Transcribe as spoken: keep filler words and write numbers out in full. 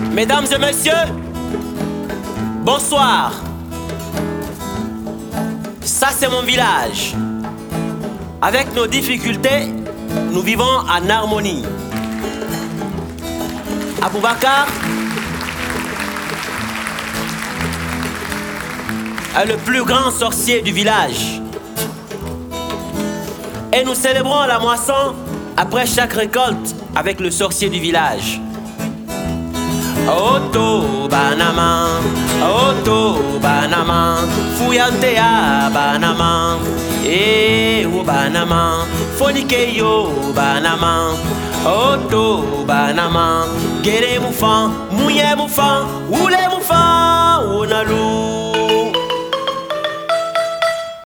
Mesdames et messieurs, bonsoir. Ça c'est mon village. Avec nos difficultés, nous vivons en harmonie. Aboubakar est le plus grand sorcier du village. Et nous célébrons la moisson après chaque récolte avec le sorcier du village. Oto banama, oto banama, fuyante a banama, eh o banama, fonike yo banama, oto banama, gere moufan, mouye moufan, oule moufan.